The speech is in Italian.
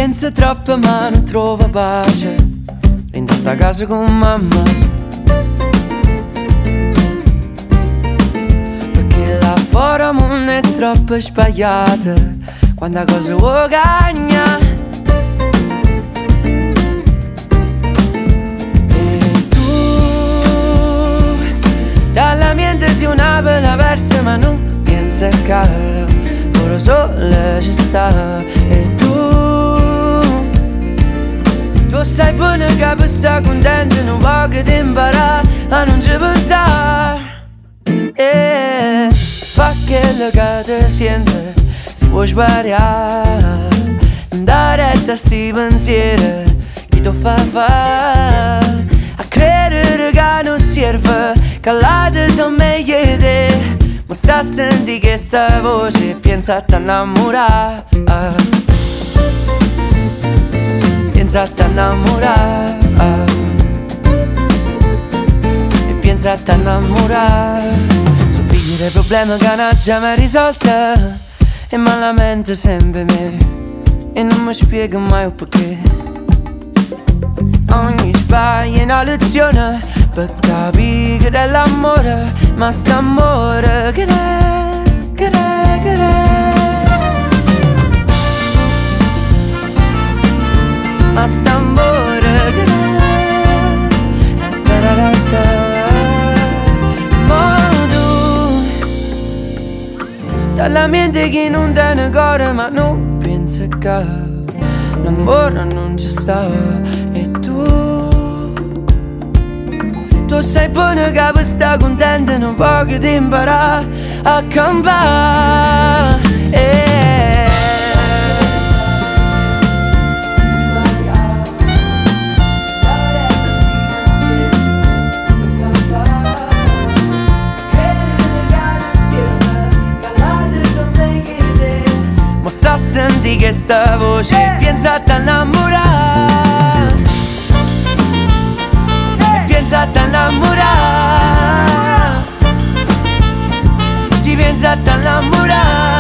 pensa troppo ma non trova pace in questa casa con mamma, perché là fuori non è troppo sbagliata quando cosa vuoi cagna. E tu dalla mente si una bella versa ma non pensa che ora solo ci sta. E tu sai bene che per sta contento non va che ti imparare a non ci pensare. Fa quello che ti sente, si può sbagliare, andare a sti pensieri che ti fa fare a credere che non serve, che l'altro sono meglio di te. Ma sta a sentire che sta voce pensa a t'annamorare, pensa a t'annamorare, e pensa a t'annamorare. Sono figli dei problemi che non già mai risolta e me lamento sempre me e non mi spiego mai il perché. Ogni sbaglio è una lezione per capire che è l'amore, ma st'amore che è, che è, che è. Ma st'amore che è, ta-ra-ra-ta. Ma tu dalla mente che non dà una cosa ma non pensa che l'amore non ci sta. E tu sai buono che per sta contenta non può che ti imparare a campare. Ma sta a sentire che sta voce pensa a t'annamorare, pensa a t'annamorare, si pensa a t'annamorare.